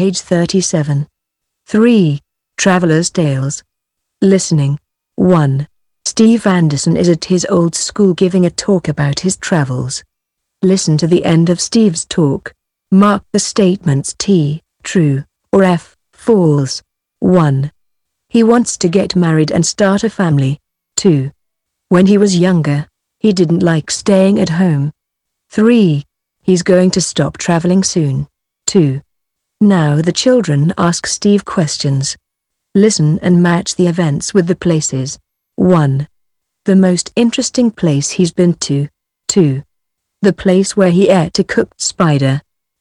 page 37. 3. Traveler's Tales. Listening. 1. Steve Anderson is at his old school giving a talk about his travels. Listen to the end of Steve's talk. Mark the statements T, true, or F, false. 1. He wants to get married and start a family. 2. When he was younger, he didn't like staying at home. 3. He's going to stop traveling soon. 2. Now the children ask Steve questions. Listen and match the events with the places. 1. The most interesting place he's been to. 2. The place where he ate a cooked spider.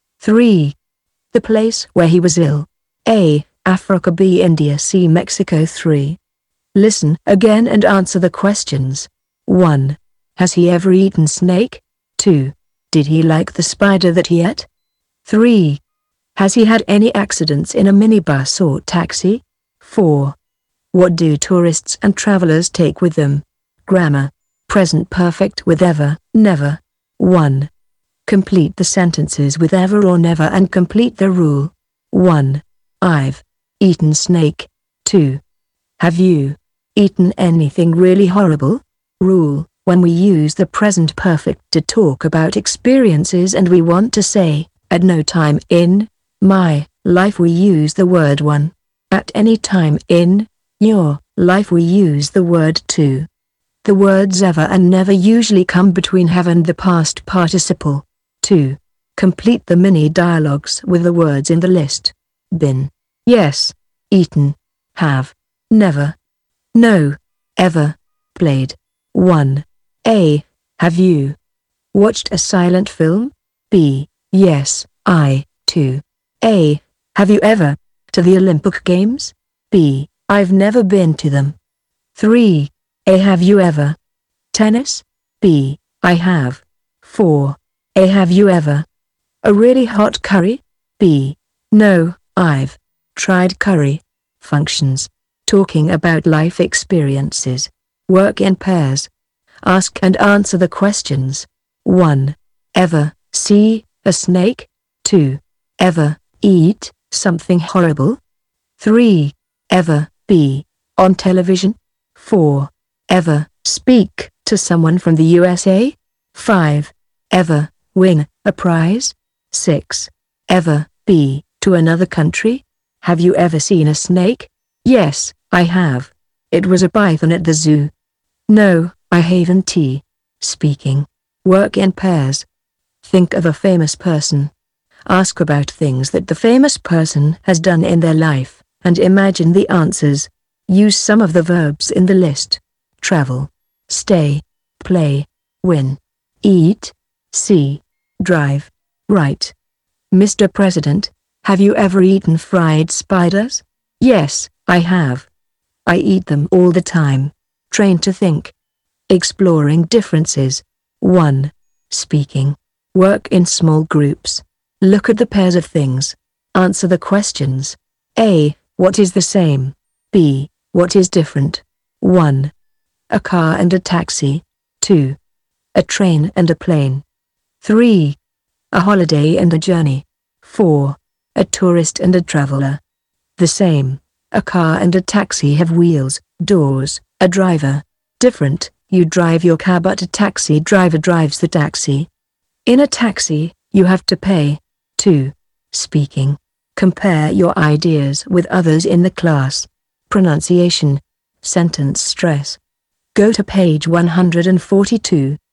3. The place where he was ill. A. Africa. B. India. C. Mexico. 3. Listen again and answer the questions. 1. Has he ever eaten snake? 2. Did he like the spider that he ate? 3. Has he had any accidents in a minibus or taxi? 4. What do tourists and travelers take with them? Grammar. Present perfect with ever, never. 1. Complete the sentences with ever or never and complete the rule. 1. I've eaten snake. 2. Have you eaten anything really horrible? Rule. When we use the present perfect to talk about experiences and we want to say, at no time in my life, we use the word one. At any time in your life, we use the word to. The words ever and never usually come between have and the past participle. 2. Complete the mini dialogues with the words in the list. Been, yes, eaten, have, never, no, ever, played. 1. A. Have you watched a silent film? B. Yes, I. 2. A. Have you ever to the Olympic Games? B. I've never been to them. 3. A. Have you ever tennis? B. I have. 4. A. Have you ever a really hot curry? B. No, I've tried curry. Functions. Talking about life experiences. Work in pairs. Ask and answer the questions. 1. Ever see a snake? 2. Ever eat something horrible? 3. Ever be on television? 4. Ever speak to someone from the USA? 5. Ever win a prize? 6. Ever be to another country? Have you ever seen a snake? Yes, I have. It was a python at the zoo. No, I haven't. Speaking. Work in pairs. Think of a famous person. Ask about things that the famous person has done in their life, and imagine the answers. Use some of the verbs in the list. Travel, stay, play, win, eat, see, drive, write. Mr. President, have you ever eaten fried spiders? Yes, I have. I eat them all the time. Train to think. Exploring differences. 1. Speaking. Work in small groups. Look at the pairs of things. Answer the questions. A. What is the same? B. What is different? 1. A car and a taxi. 2. A train and a plane. 3. A holiday and a journey. 4. A tourist and a traveler. The same. A car and a taxi have wheels, doors, a driver. Different. You drive your car but a taxi driver drives the taxi. In a taxi, you have to pay. 2. Speaking. Compare your ideas with others in the class. Pronunciation. Sentence stress. Go to page 142.